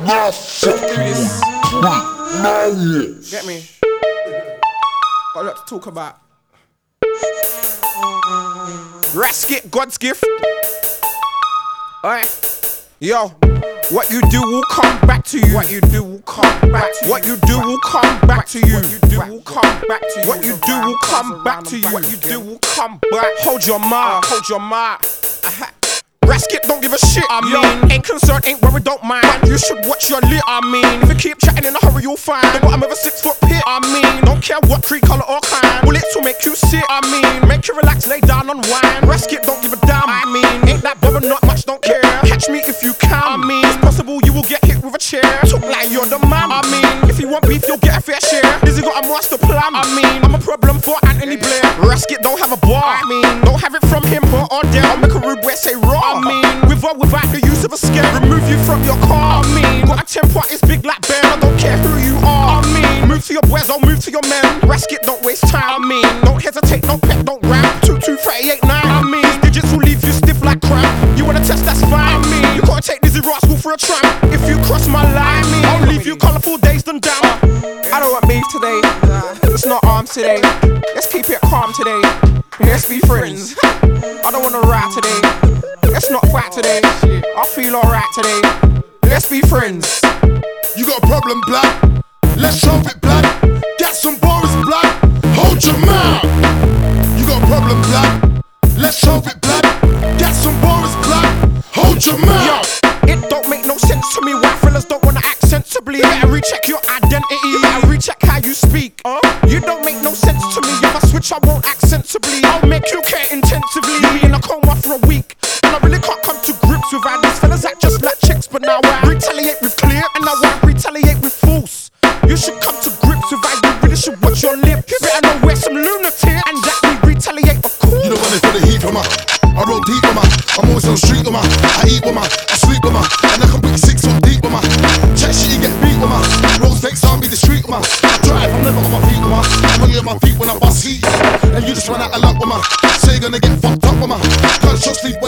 Get me? Got a lot to talk about. Rasket, God's gift. Alright. Yo, what you do will come back to you. What you do will come back to you. What you do will come back to you. What you do will come back to you. What you do will come back to you. What you do will come back. Hold your mouth. Hold your mouth. Rasket don't give a shit, I mean. Ain't concerned, ain't worried, don't mind. You should watch your lip, I mean. If you keep chatting in a hurry, you'll find the bottom of a 6 foot pit, I mean. Don't care what creed, colour or kind. Bullets will make you sit, I mean. Make you relax, lay down, unwind. Rasket don't give a damn, I mean. Ain't that bothered, not much, don't care. Catch me if you can, I mean. It's possible you will get hit with a chair. Talk like you're the man, I mean. If you want beef, you'll get a fair share. Lizzie got a master plan, I mean. I'm a problem for Anthony Blair. Rasket don't have a bar, I mean. Don't have it from him, but or there. I'll make a rude boy say raw, I mean. With or without the use of a scare, remove you from your car, I mean. Got a temper, it's big like bear, I don't care who you are, I mean. Move to your boys, I'll move to your men. Rasket, don't waste time, I mean. Don't hesitate, don't pet, don't rap. 223889, I mean. These digits will leave you stiff like crap. You wanna test, that's fine, I mean. You gotta take Dizzy Rascal for a tramp. If you cross my line, I mean, I'll leave you colourful days done down. I don't want beef today, it's not arms today. Let's keep it calm today, let's be friends. I don't wanna ride today, let's not fight today. I feel alright today, let's be friends. You got a problem, black? Let's solve it, black. Get some Boris, black. Hold your mouth. You got a problem, black? Let's solve it, black. Get some Boris, black. Hold your mouth. Yo, it don't make no sense to me why fellas don't wanna act sensibly. You better recheck your identity, you better recheck how you speak. You don't make no sense to me. If I switch, I won't act sensibly. I'll make you care intensively. You be in a coma for a week, and I really can't come to grips with how these fellas act just like chicks. But now I retaliate with clear, and now I retaliate with false. You should come to grips with how you really should watch your lip. You better know we're some lunatic, and that we retaliate, of course. You don't want it for the heat from her. I roll deep with her. I'm always on the street with her. I eat with her, I sleep with her, and I can put 6 foot deep with her. Check shit, you get beat with her. Rose fakes, I'll be the street with her. I drive, I'm never on my feet with her. I'm only on my feet when I bust heat, and you just run out of luck with her. Say you're gonna get fucked up with her. Gunshots leave